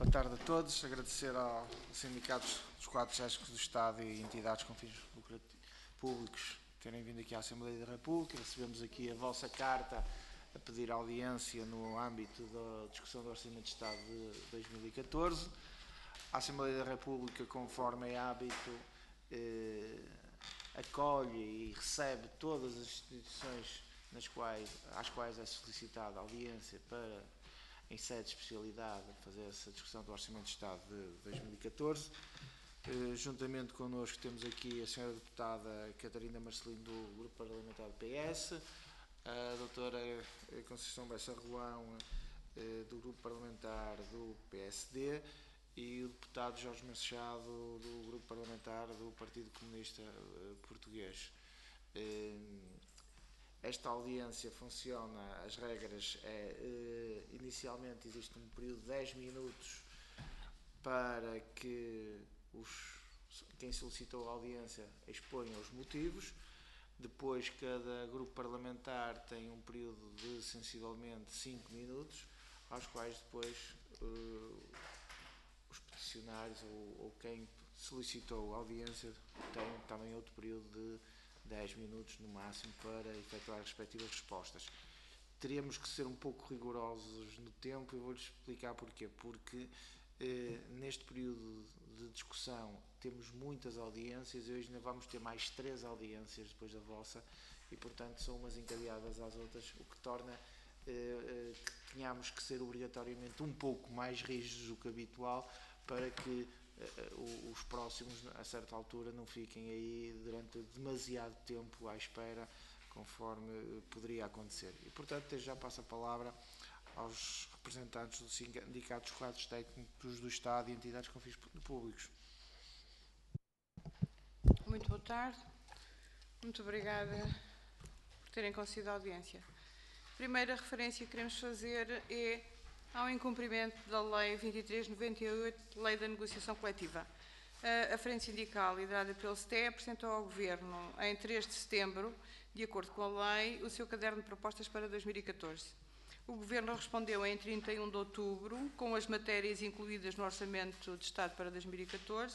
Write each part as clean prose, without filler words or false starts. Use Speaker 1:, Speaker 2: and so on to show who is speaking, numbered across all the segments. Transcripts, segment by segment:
Speaker 1: Boa tarde a todos. Agradecer aos sindicatos dos quadros chefes do Estado e entidades com fins públicos terem vindo aqui à Assembleia da República. Recebemos aqui a vossa carta a pedir audiência no âmbito da discussão do Orçamento de Estado de 2014. A Assembleia da República, conforme é hábito, acolhe e recebe todas as instituições às quais é solicitada audiência para, em sede de especialidade, fazer essa discussão do Orçamento de Estado de 2014. Juntamente connosco temos aqui a Sra. Deputada Catarina Marcelino, do Grupo Parlamentar do PS, a doutora Conceição Bessa Rolão, do Grupo Parlamentar do PSD, e o deputado Jorge Machado, do Grupo Parlamentar do Partido Comunista Português. Esta audiência funciona, as regras inicialmente existe um período de 10 minutos para que quem solicitou a audiência exponha os motivos. Depois, cada grupo parlamentar tem um período de sensivelmente 5 minutos, aos quais depois os peticionários ou quem solicitou a audiência tem também outro período de 10 minutos no máximo para efetuar as respectivas respostas. Teríamos que ser um pouco rigorosos no tempo, e vou-lhes explicar porquê. Porque neste período de discussão temos muitas audiências e hoje ainda vamos ter mais 3 audiências depois da vossa, e portanto são umas encadeadas às outras, o que torna que tenhamos que ser obrigatoriamente um pouco mais rígidos do que habitual, para que os próximos, a certa altura, não fiquem aí durante demasiado tempo à espera, conforme poderia acontecer. E, portanto, desde já passo a palavra aos representantes dos sindicatos, quadros técnicos do Estado e entidades com fins públicos.
Speaker 2: Muito boa tarde. Muito obrigada por terem concedido a audiência. A primeira referência que queremos fazer é ao incumprimento da Lei 2398, Lei da Negociação Coletiva. A Frente Sindical, liderada pelo STE, apresentou ao Governo, em 3 de setembro, de acordo com a lei, o seu caderno de propostas para 2014. O Governo respondeu em 31 de outubro, com as matérias incluídas no Orçamento de Estado para 2014,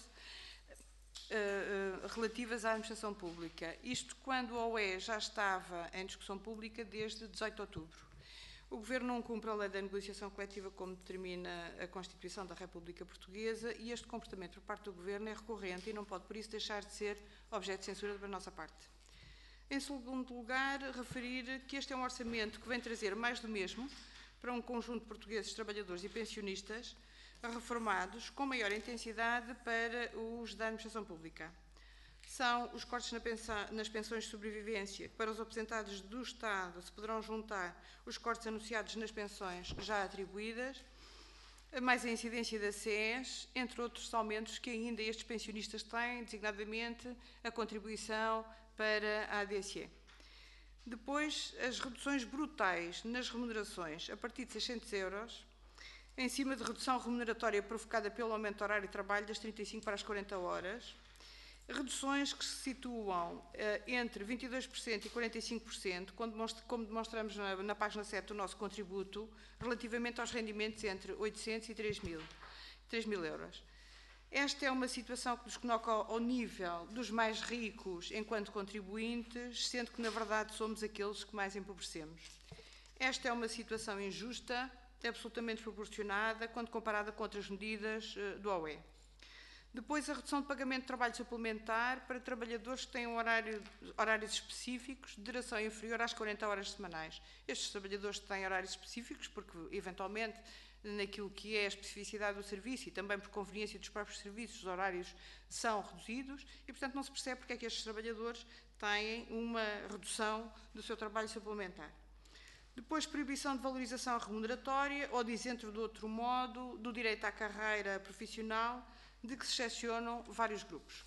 Speaker 2: relativas à administração pública. Isto quando a OE já estava em discussão pública desde 18 de outubro. O Governo não cumpre a lei da negociação coletiva como determina a Constituição da República Portuguesa, e este comportamento por parte do Governo é recorrente e não pode, por isso, deixar de ser objeto de censura da nossa parte. Em segundo lugar, referir que este é um orçamento que vem trazer mais do mesmo para um conjunto de portugueses, trabalhadores e pensionistas reformados com maior intensidade para os da administração pública. São os cortes nas pensões de sobrevivência, que para os aposentados do Estado se poderão juntar os cortes anunciados nas pensões já atribuídas, mais a incidência da SES, entre outros aumentos que ainda estes pensionistas têm, designadamente a contribuição para a ADSE. Depois, as reduções brutais nas remunerações a partir de 600 euros, em cima de redução remuneratória provocada pelo aumento do horário de trabalho das 35 para as 40 horas, reduções que se situam entre 22% e 45%, como demonstramos na página 7 do nosso contributo, relativamente aos rendimentos entre 800 e 3 mil euros. Esta é uma situação que nos coloca ao nível dos mais ricos enquanto contribuintes, sendo que, na verdade, somos aqueles que mais empobrecemos. Esta é uma situação injusta, absolutamente desproporcionada, quando comparada com outras medidas do OE. Depois, a redução de pagamento de trabalho suplementar para trabalhadores que têm horários específicos de duração inferior às 40 horas semanais. Estes trabalhadores têm horários específicos porque, eventualmente, naquilo que é a especificidade do serviço e também por conveniência dos próprios serviços, os horários são reduzidos e, portanto, não se percebe porque é que estes trabalhadores têm uma redução do seu trabalho suplementar. Depois, proibição de valorização remuneratória, ou dizendo de outro modo, do direito à carreira profissional, de que se excepcionam vários grupos.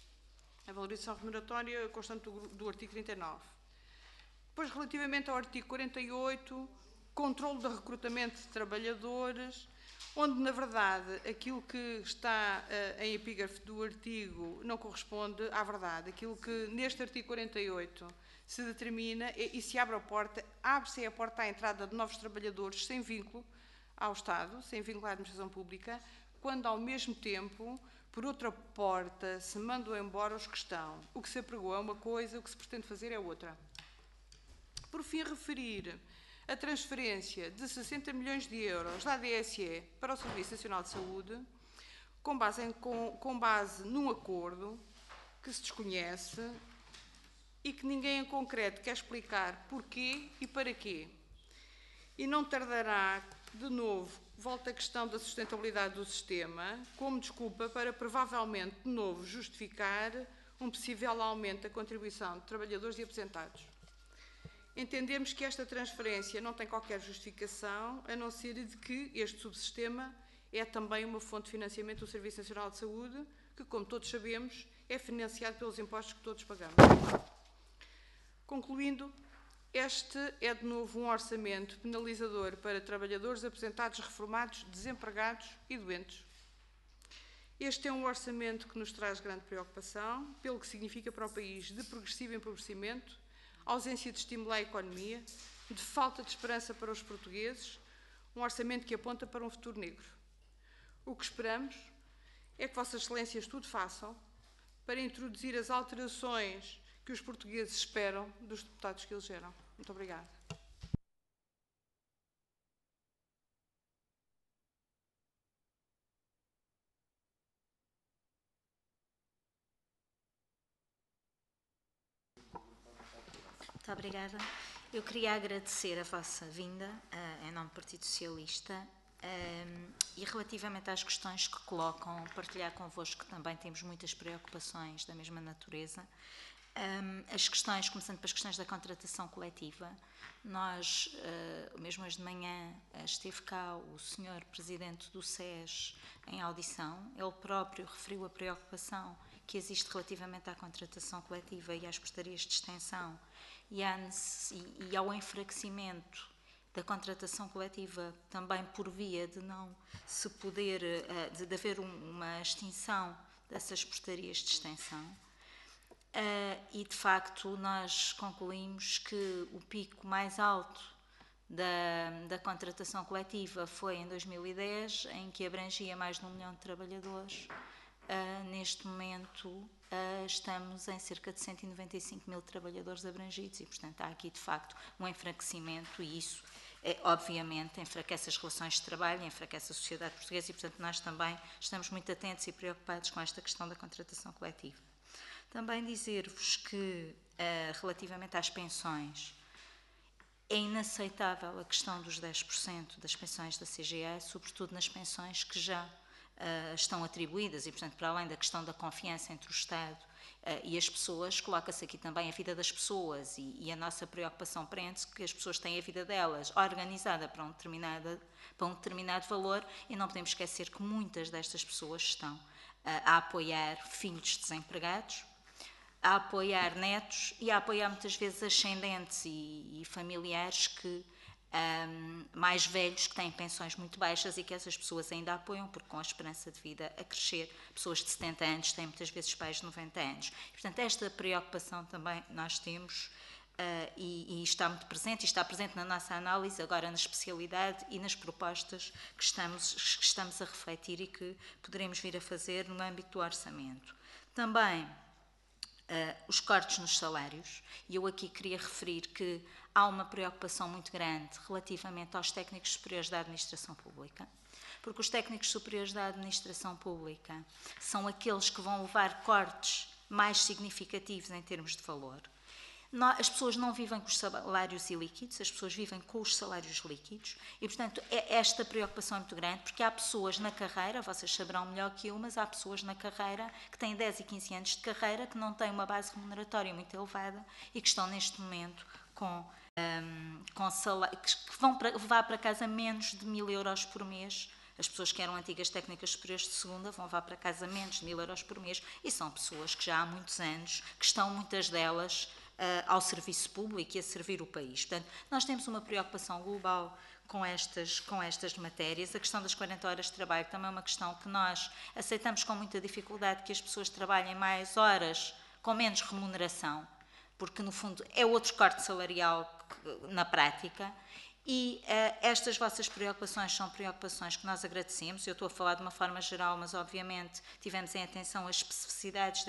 Speaker 2: A valorização remuneratória constante do artigo 39. Depois, relativamente ao artigo 48, controle do recrutamento de trabalhadores, onde, na verdade, aquilo que está em epígrafe do artigo não corresponde à verdade. Aquilo que neste artigo 48 se determina e se abre-se a porta à entrada de novos trabalhadores sem vínculo ao Estado, sem vincular a administração pública, quando ao mesmo tempo, por outra porta, se mandam embora os que estão. O que se apregou é uma coisa, o que se pretende fazer é outra. Por fim, referir a transferência de 60 milhões de euros da ADSE para o Serviço Nacional de Saúde, com base num acordo que se desconhece e que ninguém em concreto quer explicar porquê e para quê. E não tardará, de novo, volta a questão da sustentabilidade do sistema, como desculpa para provavelmente, de novo, justificar um possível aumento da contribuição de trabalhadores e aposentados. Entendemos que esta transferência não tem qualquer justificação, a não ser de que este subsistema é também uma fonte de financiamento do Serviço Nacional de Saúde, que, como todos sabemos, é financiado pelos impostos que todos pagamos. Concluindo, este é de novo um orçamento penalizador para trabalhadores, aposentados, reformados, desempregados e doentes. Este é um orçamento que nos traz grande preocupação, pelo que significa para o país de progressivo empobrecimento, ausência de estímulo à economia, de falta de esperança para os portugueses, um orçamento que aponta para um futuro negro. O que esperamos é que Vossas Excelências tudo façam para introduzir as alterações que os portugueses esperam dos deputados que elegeram. Muito obrigada.
Speaker 3: Muito obrigada. Eu queria agradecer a vossa vinda em nome do Partido Socialista e relativamente às questões que colocam, partilhar convosco que também temos muitas preocupações da mesma natureza. As questões, começando pelas questões da contratação coletiva, nós, mesmo hoje de manhã, esteve cá o Sr. Presidente do SES em audição, ele próprio referiu a preocupação que existe relativamente à contratação coletiva e às portarias de extensão e ao enfraquecimento da contratação coletiva também por via de não se poder, de haver uma extinção dessas portarias de extensão. E de facto nós concluímos que o pico mais alto da contratação coletiva foi em 2010, em que abrangia mais de 1 milhão de trabalhadores. Neste momento estamos em cerca de 195 mil trabalhadores abrangidos e, portanto, há aqui de facto um enfraquecimento e isso, obviamente, enfraquece as relações de trabalho, enfraquece a sociedade portuguesa e, portanto, nós também estamos muito atentos e preocupados com esta questão da contratação coletiva. Também dizer-vos que, relativamente às pensões, é inaceitável a questão dos 10% das pensões da CGE, sobretudo nas pensões que já estão atribuídas e, portanto, para além da questão da confiança entre o Estado e as pessoas, coloca-se aqui também a vida das pessoas e a nossa preocupação prende-se que as pessoas têm a vida delas organizada para um determinado valor e não podemos esquecer que muitas destas pessoas estão a apoiar filhos desempregados, a apoiar netos e a apoiar muitas vezes ascendentes e familiares que mais velhos que têm pensões muito baixas e que essas pessoas ainda apoiam, porque com a esperança de vida a crescer, pessoas de 70 anos têm muitas vezes pais de 90 anos. Portanto, esta preocupação também nós temos e está muito presente, e está presente na nossa análise, agora na especialidade e nas propostas que estamos a refletir e que poderemos vir a fazer no âmbito do orçamento. Também os cortes nos salários, e eu aqui queria referir que há uma preocupação muito grande relativamente aos técnicos superiores da administração pública, porque os técnicos superiores da administração pública são aqueles que vão levar cortes mais significativos em termos de valor. As pessoas não vivem com os salários ilíquidos, as pessoas vivem com os salários líquidos e, portanto, esta preocupação é muito grande porque há pessoas na carreira, vocês saberão melhor que eu, mas há pessoas na carreira que têm 10 e 15 anos de carreira, que não têm uma base remuneratória muito elevada e que estão neste momento com salário, que vão levar para casa menos de 1.000 euros por mês. As pessoas que eram antigas técnicas superiores de segunda vão levar para casa menos de 1.000 euros por mês e são pessoas que já há muitos anos, que estão muitas delas ao serviço público e a servir o país. Portanto, nós temos uma preocupação global com estas matérias. A questão das 40 horas de trabalho também é uma questão que nós aceitamos com muita dificuldade, que as pessoas trabalhem mais horas com menos remuneração, porque no fundo é outro corte salarial na prática E estas vossas preocupações são preocupações que nós agradecemos. Eu estou a falar de uma forma geral, mas obviamente tivemos em atenção as especificidades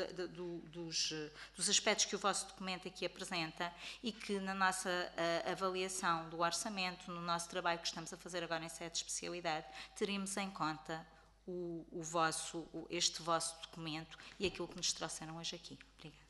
Speaker 3: dos aspectos que o vosso documento aqui apresenta e que na nossa avaliação do orçamento, no nosso trabalho que estamos a fazer agora em sede de especialidade, teremos em conta este vosso documento e aquilo que nos trouxeram hoje aqui. Obrigada.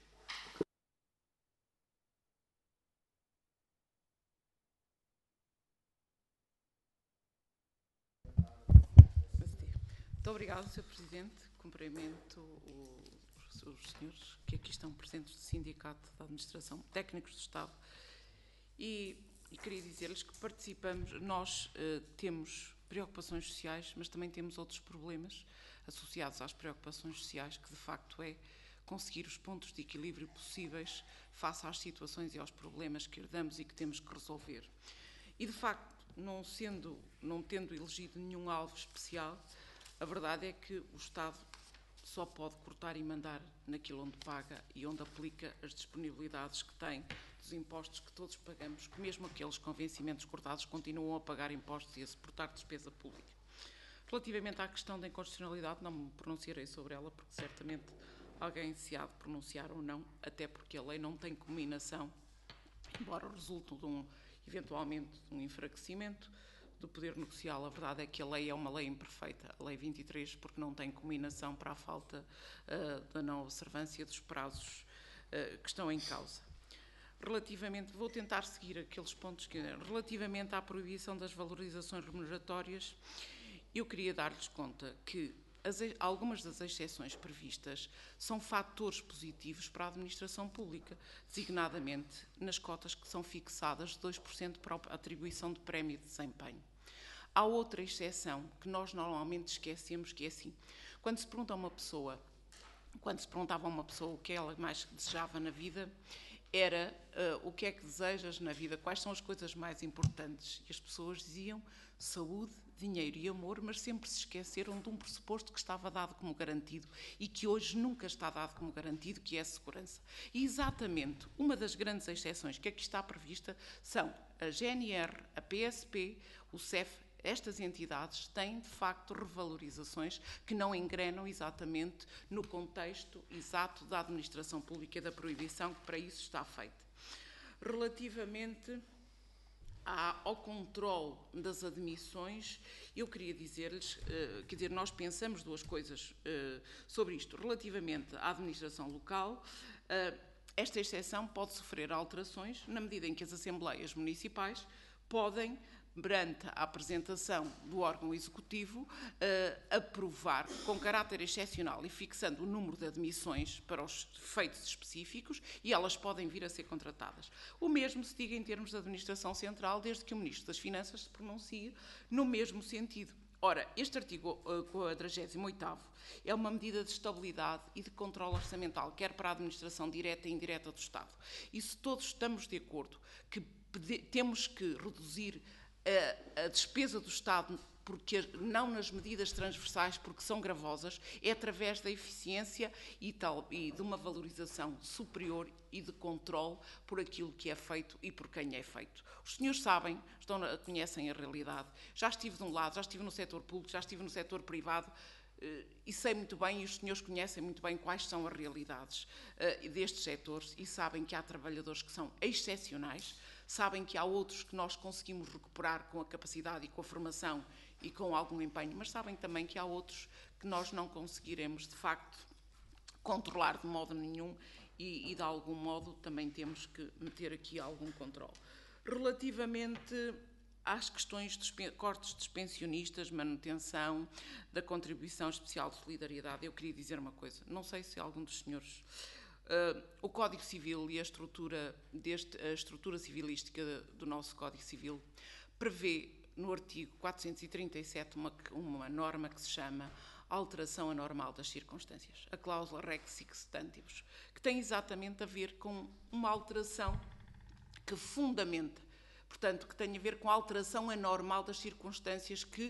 Speaker 4: Muito obrigada, Sr. Presidente. Cumprimento os senhores que aqui estão presentes do Sindicato da Administração, técnicos do Estado, e queria dizer-lhes que participamos, nós temos preocupações sociais, mas também temos outros problemas associados às preocupações sociais, que de facto é conseguir os pontos de equilíbrio possíveis face às situações e aos problemas que herdamos e que temos que resolver. E de facto, não tendo elegido nenhum alvo especial, a verdade é que o Estado só pode cortar e mandar naquilo onde paga e onde aplica as disponibilidades que tem dos impostos que todos pagamos, que mesmo aqueles com vencimentos cortados continuam a pagar impostos e a suportar despesa pública. Relativamente à questão da inconstitucionalidade, não me pronunciarei sobre ela, porque certamente alguém se há de pronunciar ou não, até porque a lei não tem cominação, embora resulte eventualmente de um enfraquecimento do poder negocial. A verdade é que a lei é uma lei imperfeita, a Lei 23, porque não tem cominação para a falta da não observância dos prazos que estão em causa. Vou tentar seguir aqueles pontos relativamente à proibição das valorizações remuneratórias, eu queria dar-lhes conta que algumas das exceções previstas são fatores positivos para a administração pública, designadamente nas cotas que são fixadas de 2% para a atribuição de prémio de desempenho. Há outra exceção que nós normalmente esquecemos, que é assim, quando se perguntava a uma pessoa o que ela mais desejava na vida, era o que é que desejas na vida, quais são as coisas mais importantes. E as pessoas diziam saúde, dinheiro e amor, mas sempre se esqueceram de um pressuposto que estava dado como garantido e que hoje nunca está dado como garantido, que é a segurança. E exatamente uma das grandes exceções que aqui está prevista são a GNR, a PSP, o CEF. Estas entidades têm, de facto, revalorizações que não engrenam exatamente no contexto exato da administração pública e da proibição que para isso está feita. Relativamente ao controle das admissões, eu queria dizer-lhes, nós pensamos duas coisas sobre isto. Relativamente à administração local, esta exceção pode sofrer alterações na medida em que as assembleias municipais podem, perante a apresentação do órgão executivo, aprovar com caráter excepcional e fixando o número de admissões para os efeitos específicos, e elas podem vir a ser contratadas. O mesmo se diga em termos de administração central, desde que o Ministro das Finanças se pronuncie no mesmo sentido. Ora, este artigo 48º é uma medida de estabilidade e de controle orçamental, quer para a administração direta e indireta do Estado. E se todos estamos de acordo que temos que reduzir a despesa do Estado, porque não nas medidas transversais, porque são gravosas, é através da eficiência e de uma valorização superior e de controle por aquilo que é feito e por quem é feito. Os senhores sabem, conhecem a realidade. Já estive de um lado, já estive no setor público, já estive no setor privado, e sei muito bem, e os senhores conhecem muito bem quais são as realidades destes setores e sabem que há trabalhadores que são excepcionais, sabem que há outros que nós conseguimos recuperar com a capacidade e com a formação e com algum empenho, mas sabem também que há outros que nós não conseguiremos, de facto, controlar de modo nenhum e de algum modo também temos que meter aqui algum controle. Relativamente às questões dos cortes dos pensionistas, manutenção da contribuição especial de solidariedade, eu queria dizer uma coisa, não sei se algum dos senhores... o Código Civil e a estrutura civilística do nosso Código Civil prevê no artigo 437 uma norma que se chama alteração anormal das circunstâncias, a cláusula rex sic stantibus, que tem exatamente a ver com uma alteração que fundamenta, portanto, que tem a ver com a alteração anormal das circunstâncias que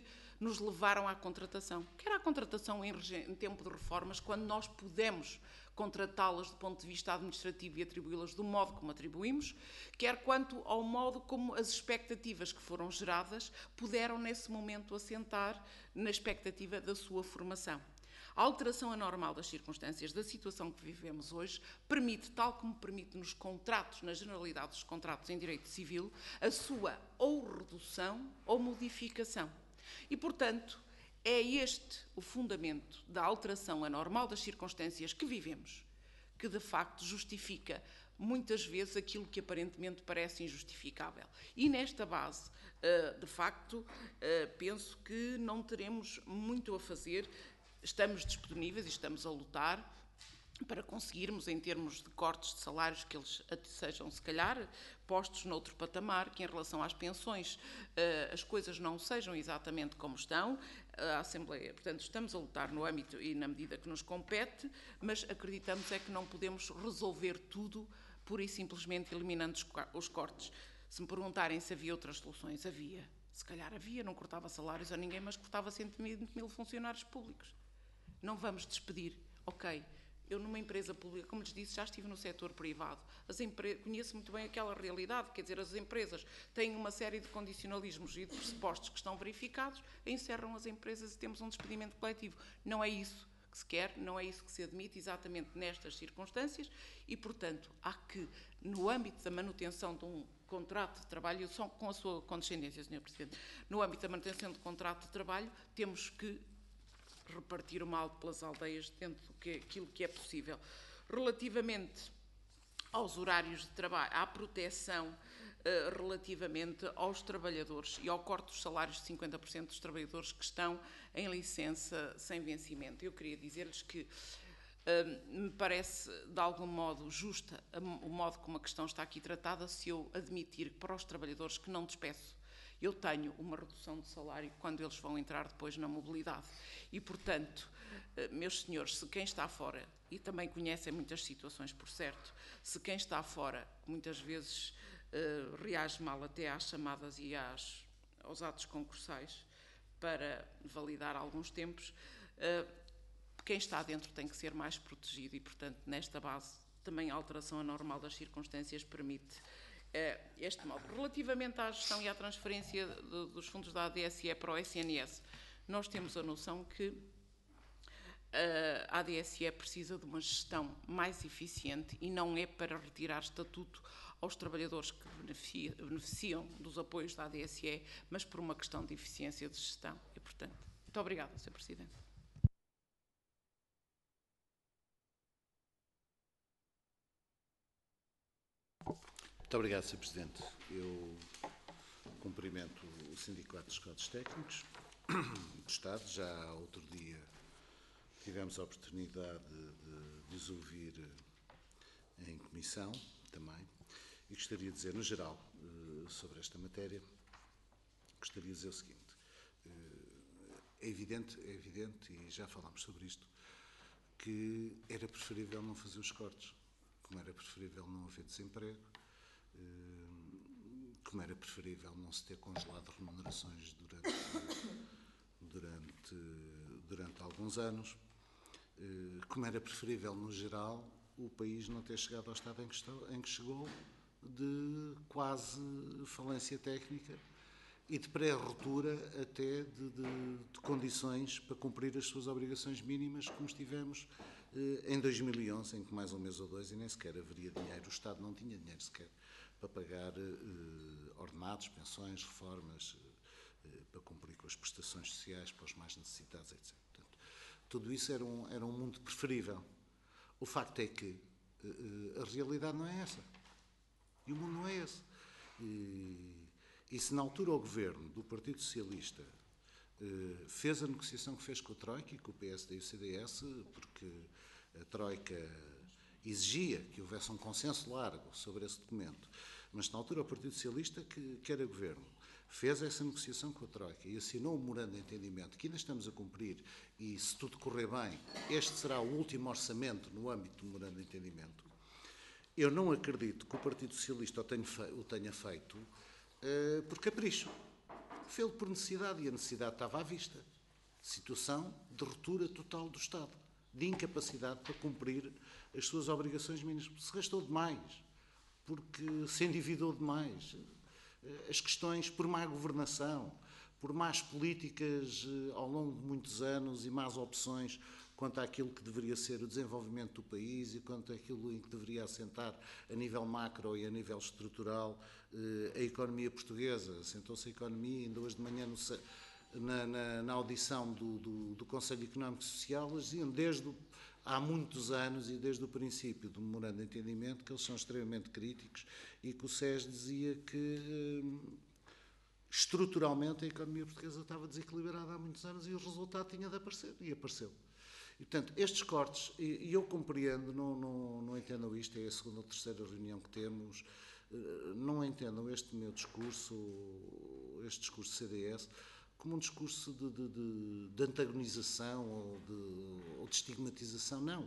Speaker 4: nos levaram à contratação. Quer à contratação em tempo de reformas, quando nós pudemos contratá-las do ponto de vista administrativo e atribuí-las do modo como atribuímos, quer quanto ao modo como as expectativas que foram geradas puderam, nesse momento, assentar na expectativa da sua formação. A alteração anormal das circunstâncias da situação que vivemos hoje permite, tal como permite nos contratos, na generalidade dos contratos em direito civil, a sua ou redução ou modificação. E, portanto, é este o fundamento da alteração anormal das circunstâncias que vivemos, que de facto justifica muitas vezes aquilo que aparentemente parece injustificável. E nesta base, de facto, penso que não teremos muito a fazer. Estamos disponíveis e estamos a lutar para conseguirmos, em termos de cortes de salários, que eles sejam, se calhar, postos noutro patamar, que em relação às pensões as coisas não sejam exatamente como estão. A Assembleia, portanto, estamos a lutar no âmbito e na medida que nos compete, mas acreditamos é que não podemos resolver tudo pura e simplesmente eliminando os cortes. Se me perguntarem se havia outras soluções, havia. Se calhar havia, não cortava salários a ninguém, mas cortava 120 mil funcionários públicos. Não vamos despedir. Ok, eu numa empresa pública, como lhes disse, já estive no setor privado. Conheço muito bem aquela realidade, quer dizer, as empresas têm uma série de condicionalismos e de pressupostos que estão verificados, encerram as empresas e temos um despedimento coletivo. Não é isso que se quer, não é isso que se admite exatamente nestas circunstâncias e, portanto, há que, no âmbito da manutenção de um contrato de trabalho, só com a sua condescendência, Sr. Presidente, no âmbito da manutenção de contrato de trabalho, temos que repartir o mal pelas aldeias dentro daquilo que é possível. Relativamente aos horários de trabalho, à proteção relativamente aos trabalhadores e ao corte dos salários de 50% dos trabalhadores que estão em licença sem vencimento. Eu queria dizer-lhes que me parece de algum modo justa o modo como a questão está aqui tratada se eu admitir que para os trabalhadores que não despeço eu tenho uma redução de salário quando eles vão entrar depois na mobilidade. E, portanto, meus senhores, se quem está fora, e também conhecem muitas situações, por certo, se quem está fora, muitas vezes reage mal até às chamadas e aos atos concursais para validar alguns tempos, quem está dentro tem que ser mais protegido e, portanto, nesta base, também a alteração anormal das circunstâncias permite este modo. Relativamente à gestão e à transferência dos fundos da ADSE para o SNS, nós temos a noção que a ADSE precisa de uma gestão mais eficiente e não é para retirar estatuto aos trabalhadores que beneficiam dos apoios da ADSE, mas por uma questão de eficiência de gestão. E, portanto, muito obrigada, Sr. Presidente.
Speaker 5: Muito obrigado, Sr. Presidente. Eu cumprimento o Sindicato dos Quadros Técnicos do Estado. Já há outro dia tivemos a oportunidade de os ouvir em comissão também. E gostaria de dizer, no geral, sobre esta matéria, gostaria de dizer o seguinte. É evidente, e já falámos sobre isto, que era preferível não fazer os cortes, como era preferível não haver desemprego, como era preferível não se ter congelado remunerações durante alguns anos, como era preferível, no geral, o país não ter chegado ao estado em que chegou, de quase falência técnica e de pré-ruptura até de condições para cumprir as suas obrigações mínimas, como estivemos em 2011, em que mais um mês ou dois e nem sequer haveria dinheiro, o Estado não tinha dinheiro sequer para pagar ordenados, pensões, reformas, para cumprir com as prestações sociais para os mais necessitados, etc. Portanto, tudo isso era um mundo preferível. O facto é que a realidade não é essa. E o mundo não é esse. E se na altura o Governo do Partido Socialista fez a negociação que fez com a Troika e com o PSD e o CDS, porque a Troika exigia que houvesse um consenso largo sobre esse documento, mas na altura o Partido Socialista, que era Governo, fez essa negociação com a Troika e assinou um memorando de entendimento que ainda estamos a cumprir e, se tudo correr bem, este será o último orçamento no âmbito do memorando de entendimento. Eu não acredito que o Partido Socialista o tenha feito por capricho. fê-lo por necessidade, e a necessidade estava à vista. Situação de ruptura total do Estado, de incapacidade para cumprir as suas obrigações mínimas. Se gastou demais, porque se endividou demais. As questões por má governação, por más políticas ao longo de muitos anos e más opções quanto àquilo que deveria ser o desenvolvimento do país e quanto àquilo em que deveria assentar a nível macro e a nível estrutural a economia portuguesa. Assentou-se a economia, ainda hoje de manhã na audição do Conselho Económico e Social, eles diziam há muitos anos e desde o princípio do memorando de entendimento que eles são extremamente críticos e que o SES dizia que estruturalmente a economia portuguesa estava desequilibrada há muitos anos e o resultado tinha de aparecer, e apareceu. E, portanto, estes cortes, e eu compreendo, não entendam isto, é a segunda ou terceira reunião que temos, não entendam este meu discurso, este discurso CDS, como um discurso de antagonização ou de estigmatização. Não.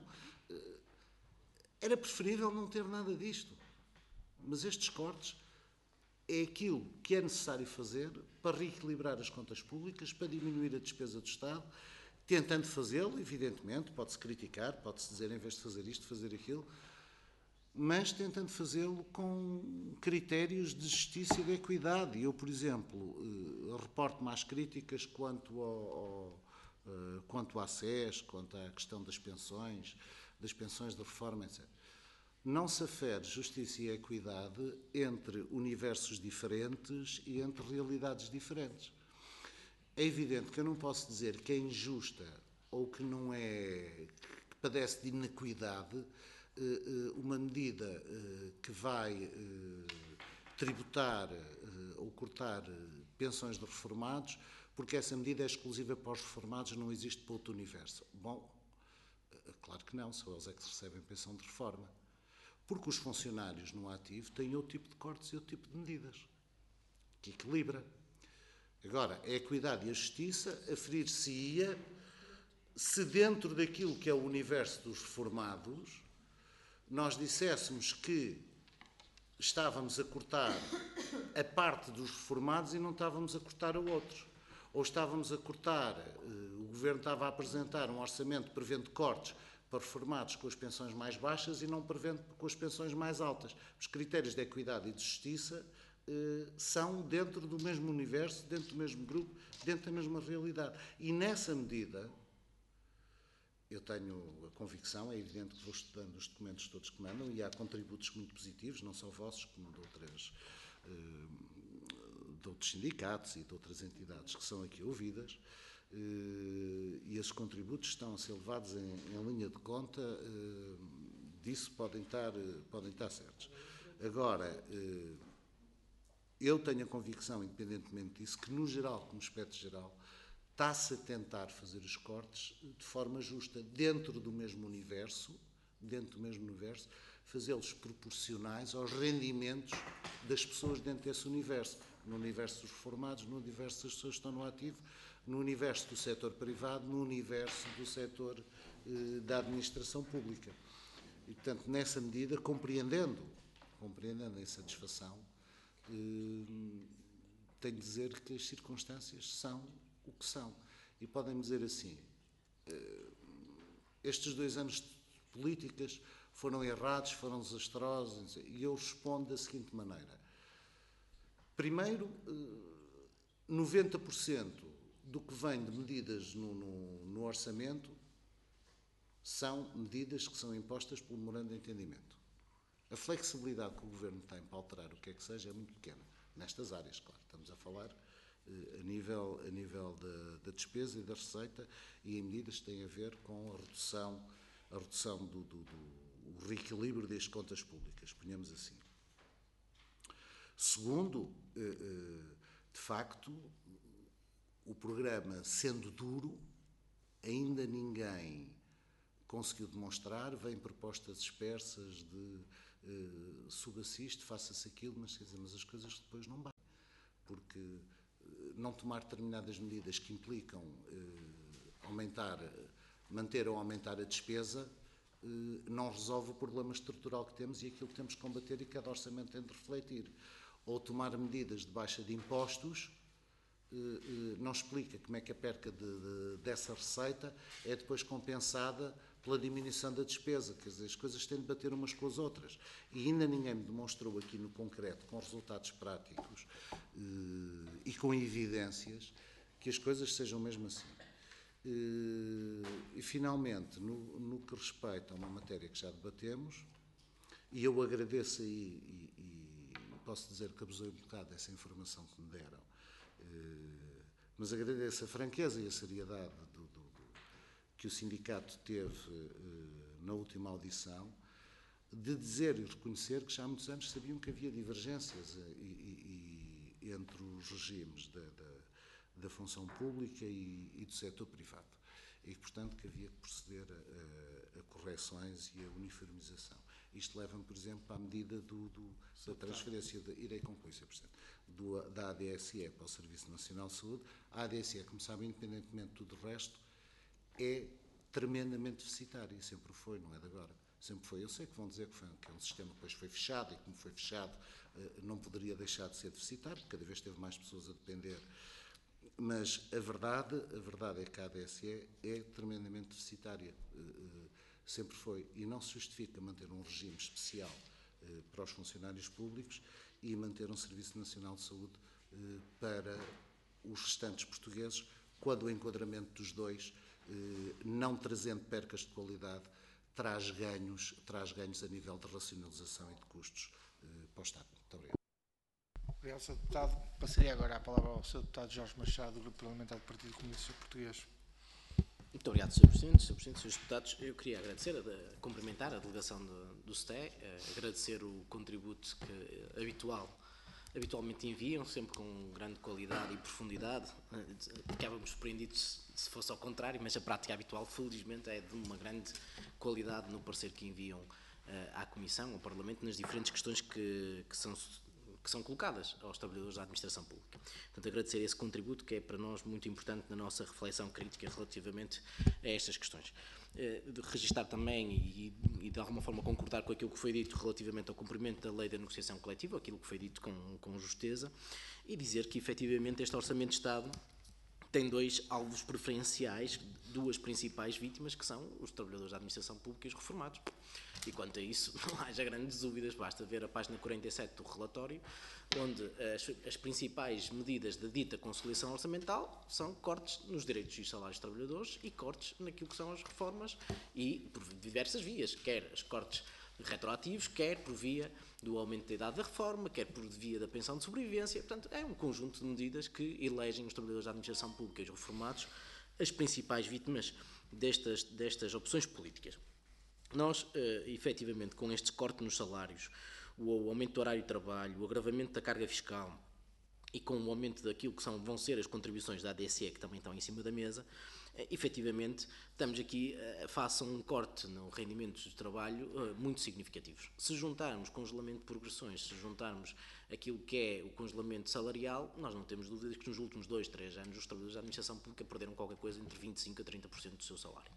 Speaker 5: Era preferível não ter nada disto. Mas estes cortes é aquilo que é necessário fazer para reequilibrar as contas públicas, para diminuir a despesa do Estado, tentando fazê-lo, evidentemente, pode-se criticar, pode-se dizer, em vez de fazer isto, fazer aquilo, mas tentando fazê-lo com critérios de justiça e de equidade. Eu, por exemplo, reporto mais críticas quanto à SES, quanto à questão das pensões de reforma, etc. Não se afere justiça e equidade entre universos diferentes e entre realidades diferentes. É evidente que eu não posso dizer que é injusta ou que não é, que padece de inequidade uma medida que vai tributar ou cortar pensões de reformados, porque essa medida é exclusiva para os reformados, não existe para outro universo. Bom, claro que não, só eles é que recebem pensão de reforma. Porque os funcionários no ativo têm outro tipo de cortes e outro tipo de medidas, que equilibra. Agora, a equidade e a justiça aferir-se-ia se dentro daquilo que é o universo dos reformados nós disséssemos que estávamos a cortar a parte dos reformados e não estávamos a cortar a outros. Ou estávamos a cortar, o Governo estava a apresentar um orçamento prevendo cortes para reformados com as pensões mais baixas e não prevendo com as pensões mais altas. Os critérios de equidade e de justiça são dentro do mesmo universo, dentro do mesmo grupo, dentro da mesma realidade. E nessa medida, eu tenho a convicção, é evidente que vou estudando os documentos todos que mandam e há contributos muito positivos, não só vossos, como de outros sindicatos e de outras entidades que são aqui ouvidas, e esses contributos estão a ser levados em linha de conta, disso podem estar certos. Agora, eu tenho a convicção, independentemente disso, que no geral, como aspecto geral, está-se a tentar fazer os cortes de forma justa, dentro do mesmo universo, fazê-los proporcionais aos rendimentos das pessoas dentro desse universo. No universo dos reformados, no universo das pessoas que estão no ativo, no universo do setor privado, no universo do setor da administração pública. E, portanto, nessa medida, compreendendo a insatisfação, tenho de dizer que as circunstâncias são o que são. E podem dizer assim, estes 2 anos de políticas foram errados, foram desastrosos, e eu respondo da seguinte maneira. Primeiro, 90% do que vem de medidas no orçamento são medidas que são impostas pelo memorando de entendimento. A flexibilidade que o Governo tem para alterar o que é que seja é muito pequena, nestas áreas, claro. Estamos a falar a nível da despesa e da receita e em medidas que têm a ver com a redução do reequilíbrio das contas públicas, ponhamos assim. Segundo, de facto, o programa sendo duro, ainda ninguém conseguiu demonstrar, vêm propostas dispersas de suba-se isto, faça-se aquilo, mas as coisas depois não vão. Porque não tomar determinadas medidas que implicam manter ou aumentar a despesa não resolve o problema estrutural que temos e aquilo que temos que combater e cada orçamento tem de refletir. Ou tomar medidas de baixa de impostos não explica como é que a perca dessa receita é depois compensada pela diminuição da despesa. Quer dizer, as coisas têm de bater umas com as outras. E ainda ninguém me demonstrou aqui no concreto, com resultados práticos e com evidências, que as coisas sejam mesmo assim. E finalmente, no que respeita a uma matéria que já debatemos, e eu agradeço aí, e posso dizer que abusei um bocado dessa informação que me deram, mas agradeço a franqueza e a seriedade que o sindicato teve na última audição, de dizer e reconhecer que já há muitos anos sabiam que havia divergências entre os regimes da função pública e do setor privado. E, portanto, que havia que proceder a correções e a uniformização. Isto leva-me, por exemplo, à medida da transferência, irei concluir, Sr. Presidente, da ADSE para o Serviço Nacional de Saúde. A ADSE, como sabem, independentemente de tudo o resto, é tremendamente deficitária. Sempre foi, não é de agora. Sempre foi. Eu sei que vão dizer que é um sistema que depois foi fechado e, como foi fechado, não poderia deixar de ser deficitário, porque cada vez teve mais pessoas a depender. Mas a verdade é que a ADSE é tremendamente deficitária. Sempre foi. E não se justifica manter um regime especial para os funcionários públicos e manter um Serviço Nacional de Saúde para os restantes portugueses, quando o enquadramento dos dois, não trazendo percas de qualidade, traz ganhos a nível de racionalização e de custos para o Estado. Muito obrigado.
Speaker 1: Obrigado, Sr. Deputado. Passaria agora a palavra ao Sr. Deputado Jorge Machado, do Grupo Parlamentar do Partido Comunista Português.
Speaker 6: Muito obrigado, Sr. Presidente. Sr. Presidente, Srs. Deputados, eu queria agradecer, cumprimentar a delegação do STE, agradecer o contributo que habitualmente enviam, sempre com grande qualidade e profundidade. Ficávamos surpreendidos se fosse ao contrário, mas a prática habitual, felizmente, é de uma grande qualidade no parecer que enviam à Comissão, ao Parlamento, nas diferentes questões que são colocadas aos trabalhadores da administração pública. Portanto, agradecer esse contributo, que é para nós muito importante na nossa reflexão crítica relativamente a estas questões. Registar também e de alguma forma concordar com aquilo que foi dito relativamente ao cumprimento da lei da negociação coletiva, aquilo que foi dito com justeza, e dizer que efetivamente este Orçamento de Estado tem dois alvos preferenciais, duas principais vítimas, que são os trabalhadores da administração pública e os reformados. E quanto a isso, não haja grandes dúvidas, basta ver a página 47 do relatório, onde as principais medidas da dita conciliação orçamental são cortes nos direitos e salários dos trabalhadores e cortes naquilo que são as reformas e por diversas vias, quer os cortes retroativos, quer por via do aumento da idade da reforma, quer por via da pensão de sobrevivência. Portanto, é um conjunto de medidas que elegem os trabalhadores da administração pública e os reformados as principais vítimas destas opções políticas. Nós, efetivamente, com este corte nos salários, o aumento do horário de trabalho, o agravamento da carga fiscal e com o aumento daquilo que vão ser as contribuições da ADSE, que também estão em cima da mesa, efetivamente, estamos aqui face a um corte no rendimento de trabalho muito significativos. Se juntarmos congelamento de progressões, se juntarmos aquilo que é o congelamento salarial, nós não temos dúvidas que nos últimos 2, 3 anos os trabalhadores da administração pública perderam qualquer coisa entre 25% a 30% do seu salário.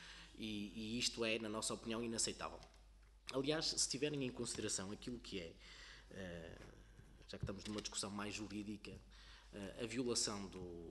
Speaker 6: E isto é, na nossa opinião, inaceitável. Aliás, se tiverem em consideração aquilo que é, já que estamos numa discussão mais jurídica, a violação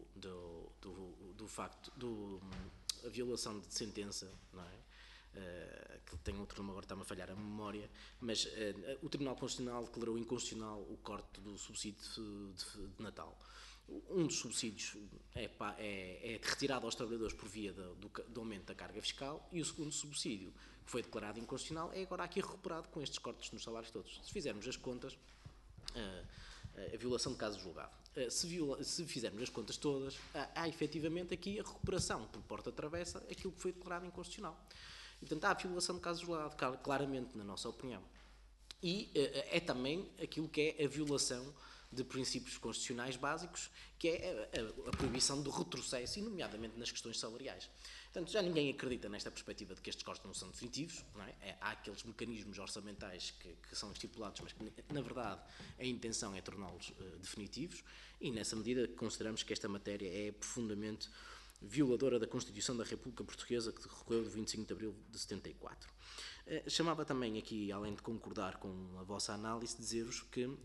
Speaker 6: a violação de sentença, não é? Que tem outro nome, agora está-me a falhar a memória, mas o Tribunal Constitucional declarou inconstitucional o corte do subsídio de Natal. Um dos subsídios é retirado aos trabalhadores por via do aumento da carga fiscal e o segundo subsídio, que foi declarado inconstitucional, é agora aqui recuperado com estes cortes nos salários todos. Se fizermos as contas, a violação de caso julgado. Se fizermos as contas todas, há efetivamente aqui a recuperação por porta-travessa aquilo que foi declarado inconstitucional. E, portanto, há a violação de caso julgado, claramente, na nossa opinião. E é também aquilo que é a violação de princípios constitucionais básicos, que é a proibição do retrocesso, e nomeadamente nas questões salariais. Portanto, já ninguém acredita nesta perspectiva de que estes cortes não são definitivos, não é? Há aqueles mecanismos orçamentais que são estipulados, mas que, na verdade, a intenção é torná-los definitivos, e nessa medida consideramos que esta matéria é profundamente violadora da Constituição da República Portuguesa, que decorreu de 25 de abril de 74. Chamava também aqui, além de concordar com a vossa análise, dizer-vos que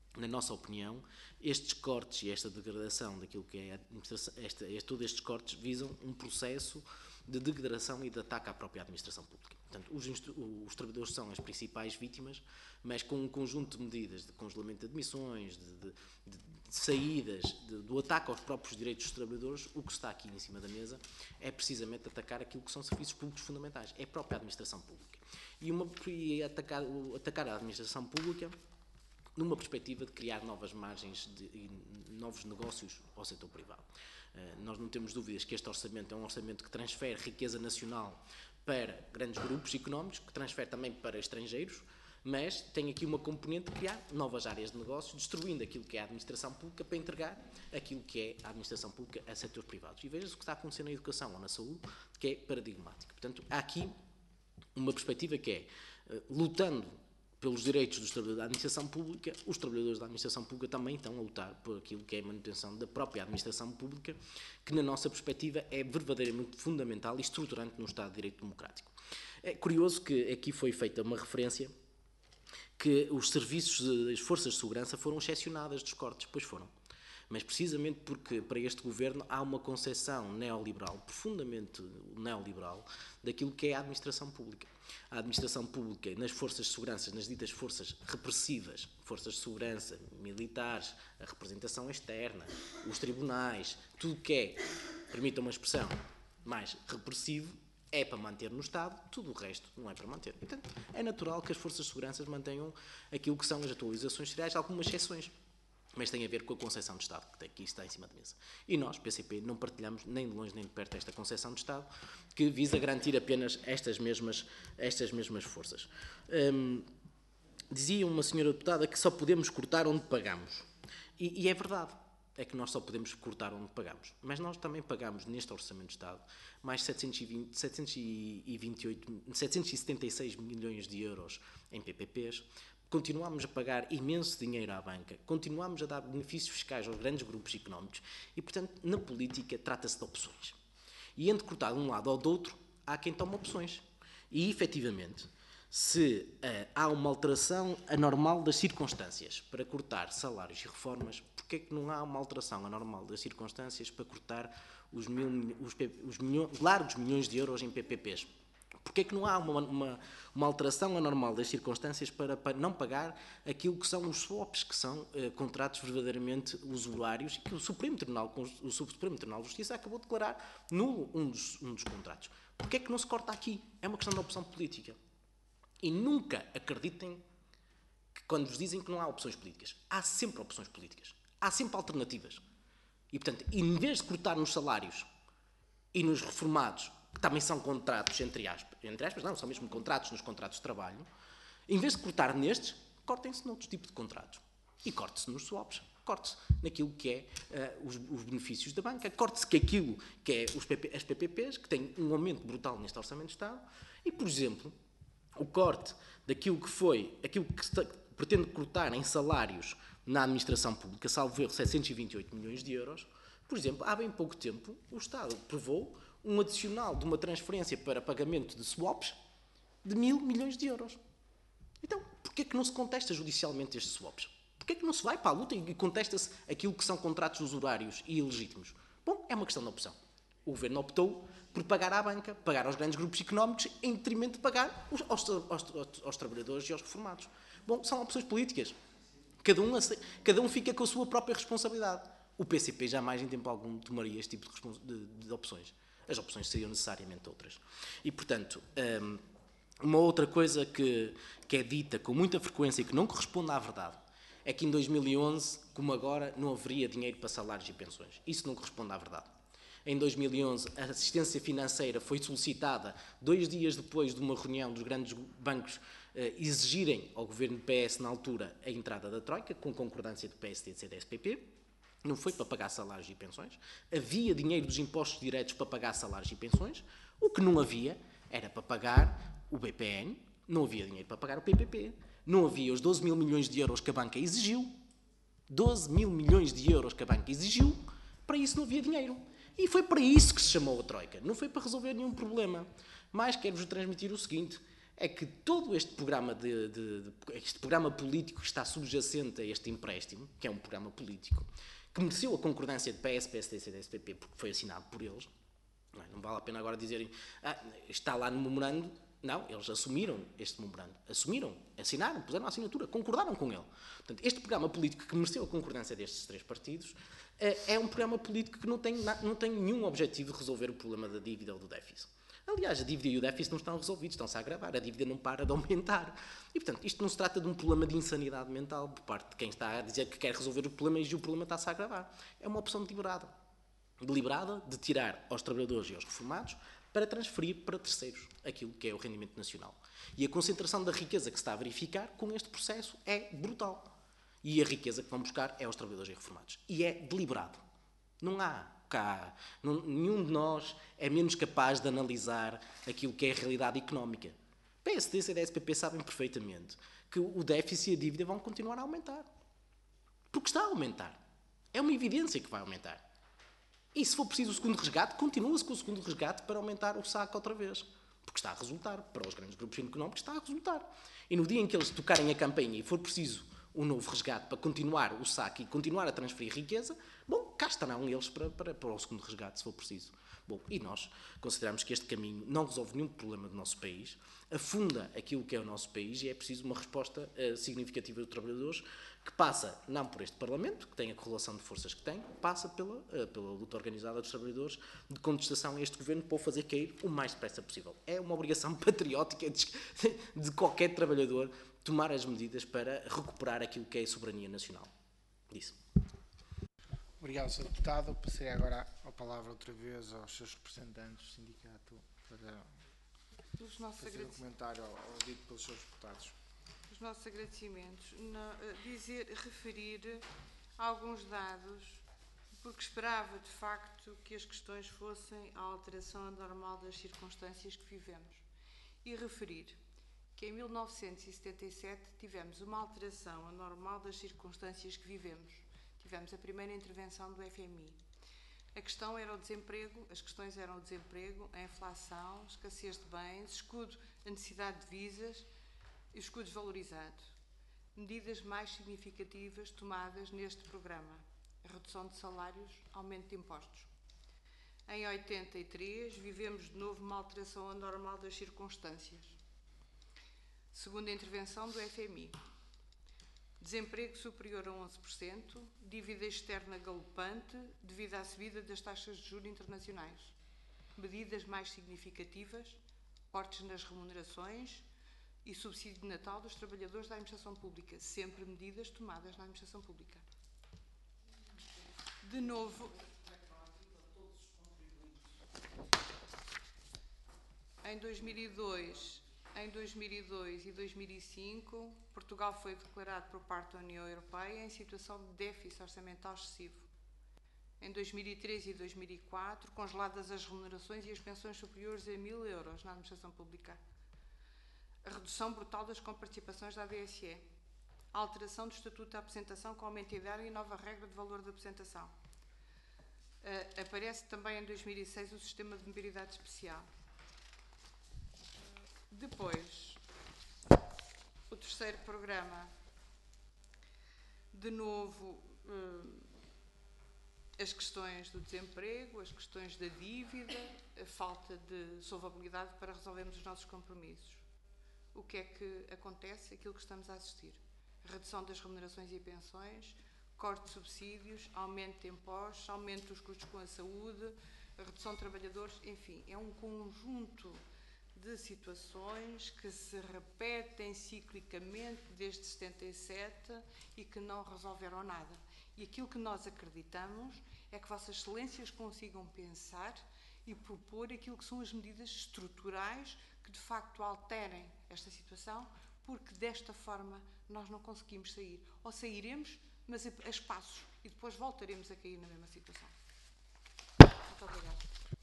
Speaker 6: na nossa opinião, estes cortes e esta degradação daquilo que é a administração, todos estes cortes visam um processo de degradação e de ataque à própria administração pública. Portanto, os trabalhadores são as principais vítimas, mas com um conjunto de medidas de congelamento de admissões, de saídas, do ataque aos próprios direitos dos trabalhadores, o que está aqui em cima da mesa é precisamente atacar aquilo que são serviços públicos fundamentais, é a própria administração pública. E atacar a administração pública numa perspectiva de criar novas margens e novos negócios ao setor privado. Nós não temos dúvidas que este orçamento é um orçamento que transfere riqueza nacional para grandes grupos económicos, que transfere também para estrangeiros, mas tem aqui uma componente de criar novas áreas de negócio, destruindo aquilo que é a administração pública para entregar aquilo que é a administração pública a setores privados. E veja-se o que está acontecendo na educação ou na saúde, que é paradigmático. Portanto, há aqui uma perspectiva que é, lutando pelos direitos dos trabalhadores da administração pública, os trabalhadores da administração pública também estão a lutar por aquilo que é a manutenção da própria administração pública, que na nossa perspectiva é verdadeiramente fundamental e estruturante no Estado de Direito Democrático. É curioso que aqui foi feita uma referência que os serviços das forças de segurança foram excepcionadas dos cortes, pois foram. Mas precisamente porque para este governo há uma concepção neoliberal, profundamente neoliberal, daquilo que é a administração pública. A administração pública nas forças de segurança, nas ditas forças repressivas, forças de segurança, militares, a representação externa, os tribunais, tudo que é, permitam uma expressão, mais repressivo, é para manter no Estado, tudo o resto não é para manter. Portanto, é natural que as forças de segurança mantenham aquilo que são as atualizações seriais, algumas exceções. Mas tem a ver com a concepção de Estado, que aqui está em cima da mesa. E nós, PCP, não partilhamos nem de longe nem de perto esta concepção de Estado, que visa garantir apenas estas mesmas forças. Dizia uma senhora deputada que só podemos cortar onde pagamos. E é verdade, é que nós só podemos cortar onde pagamos. Mas nós também pagamos, neste Orçamento de Estado, mais 776 milhões de euros em PPPs, continuamos a pagar imenso dinheiro à banca, continuamos a dar benefícios fiscais aos grandes grupos económicos e, portanto, na política trata-se de opções. E entre cortar de um lado ou do outro, há quem tome opções. E, efetivamente, se há uma alteração anormal das circunstâncias para cortar salários e reformas, porquê é que não há uma alteração anormal das circunstâncias para cortar os largos milhões de euros em PPPs? Porquê é que não há uma alteração anormal das circunstâncias para não pagar aquilo que são os swaps, que são contratos verdadeiramente usurários e que o Supremo Tribunal de Justiça acabou de declarar nulo um dos contratos? Porquê é que não se corta aqui? É uma questão de opção política. E nunca acreditem que quando vos dizem que não há opções políticas. Há sempre opções políticas. Há sempre alternativas. E, portanto, em vez de cortar nos salários e nos reformados, que também são contratos, entre aspas, não, são mesmo contratos nos contratos de trabalho, em vez de cortar nestes, cortem-se noutros tipos de contratos. E corte-se nos swaps, corte-se naquilo que é os benefícios da banca, corte-se que aquilo que é as PPPs, que têm um aumento brutal neste Orçamento de Estado, e, por exemplo, o corte daquilo que pretende cortar em salários na administração pública, salvo erro, 728 milhões de euros, por exemplo, há bem pouco tempo, o Estado aprovou um adicional de uma transferência para pagamento de swaps de 1.000 milhões de euros. Então, porquê que não se contesta judicialmente estes swaps? Porquê que não se vai para a luta e contesta-se aquilo que são contratos usurários e ilegítimos? Bom, é uma questão de opção. O Governo optou por pagar à banca, pagar aos grandes grupos económicos, em detrimento de pagar aos trabalhadores e aos reformados. Bom, são opções políticas. Cada um fica com a sua própria responsabilidade. O PCP jamais em tempo algum tomaria este tipo de opções. As opções seriam necessariamente outras. E, portanto, uma outra coisa que é dita com muita frequência e que não corresponde à verdade é que em 2011, como agora, não haveria dinheiro para salários e pensões. Isso não corresponde à verdade. Em 2011, a assistência financeira foi solicitada 2 dias depois de uma reunião dos grandes bancos exigirem ao governo PS, na altura, a entrada da Troika, com concordância do PSD e do CDS-PP. Não foi para pagar salários e pensões. Havia dinheiro dos impostos diretos para pagar salários e pensões. O que não havia era para pagar o BPN, não havia dinheiro para pagar o PPP, não havia os 12 mil milhões de euros que a banca exigiu. 12 mil milhões de euros que a banca exigiu, para isso não havia dinheiro. E foi para isso que se chamou a Troika. Não foi para resolver nenhum problema. Mas quero-vos transmitir o seguinte, é que todo este programa, este programa político que está subjacente a este empréstimo, que é um programa político, que mereceu a concordância de PS, PSD, CDS, PP, porque foi assinado por eles, não vale a pena agora dizerem, está lá no memorando. Não, eles assumiram este memorando, assinaram, puseram a assinatura, concordaram com ele. Portanto, este programa político que mereceu a concordância destes 3 partidos é um programa político que não tem nenhum objetivo de resolver o problema da dívida ou do déficit. Aliás, a dívida e o déficit não estão resolvidos, estão-se a agravar, a dívida não para de aumentar. E, portanto, isto não se trata de um problema de insanidade mental por parte de quem está a dizer que quer resolver o problema e o problema está-se a agravar. É uma opção deliberada de tirar aos trabalhadores e aos reformados para transferir para terceiros aquilo que é o rendimento nacional. E a concentração da riqueza que se está a verificar com este processo é brutal. E a riqueza que vão buscar é aos trabalhadores e reformados. E é deliberado. Não há cá. Nenhum de nós é menos capaz de analisar aquilo que é a realidade económica. PSD, CDS, PP sabem perfeitamente que o déficit e a dívida vão continuar a aumentar. Porque está a aumentar. É uma evidência que vai aumentar. E se for preciso o segundo resgate, continua-se com o segundo resgate para aumentar o saco outra vez. Porque está a resultar. Para os grandes grupos económicos está a resultar. E no dia em que eles tocarem a campainha e for preciso um novo resgate para continuar o saco e continuar a transferir riqueza, bom, cá estarão eles para o segundo resgate, se for preciso. Bom, e nós consideramos que este caminho não resolve nenhum problema do nosso país, afunda aquilo que é o nosso país e é preciso uma resposta significativa dos trabalhadores que passa não por este Parlamento, que tem a correlação de forças que tem, passa pela luta organizada dos trabalhadores de contestação a este governo para o fazer cair o mais depressa possível. É uma obrigação patriótica de qualquer trabalhador tomar as medidas para recuperar aquilo que é a soberania nacional. Disse.
Speaker 1: Obrigado, Sr. Deputado. Passarei agora a palavra outra vez aos seus representantes do sindicato para fazer um comentário ao dito pelos seus deputados.
Speaker 2: Os nossos agradecimentos. Referir alguns dados, porque esperava, de facto, que as questões fossem a alteração anormal das circunstâncias que vivemos. E referir que em 1977 tivemos uma alteração anormal das circunstâncias que vivemos. Tivemos a primeira intervenção do FMI. A questão era o desemprego, as questões eram o desemprego, a inflação, escassez de bens, a necessidade de divisas e o escudo desvalorizado. Medidas mais significativas tomadas neste programa. A redução de salários, aumento de impostos. Em 83, vivemos de novo uma alteração anormal das circunstâncias. Segunda intervenção do FMI. Desemprego superior a 11%, dívida externa galopante devido à subida das taxas de juros internacionais. Medidas mais significativas, cortes nas remunerações e subsídio de Natal dos trabalhadores da administração pública. Sempre medidas tomadas na administração pública. De novo, em 2002 e 2005, Portugal foi declarado por parte da União Europeia em situação de déficit orçamental excessivo. Em 2003 e 2004, congeladas as remunerações e as pensões superiores a 1.000 euros na administração pública. A redução brutal das comparticipações da ADSE. A alteração do Estatuto da Apresentação com aumento de idade e nova regra de valor da apresentação. Aparece também em 2006 o sistema de mobilidade especial. Depois, o terceiro programa, de novo, as questões do desemprego, as questões da dívida, a falta de solvabilidade para resolvermos os nossos compromissos. O que é que acontece? Aquilo que estamos a assistir. A redução das remunerações e pensões, corte de subsídios, aumento de impostos, aumento dos custos com a saúde, a redução de trabalhadores, enfim, é um conjunto de situações que se repetem ciclicamente desde 77 e que não resolveram nada. E aquilo que nós acreditamos é que Vossas Excelências consigam pensar e propor aquilo que são as medidas estruturais que de facto alterem esta situação, porque desta forma nós não conseguimos sair. Ou sairemos, mas a espaços, e depois voltaremos a cair na mesma situação. Muito obrigada.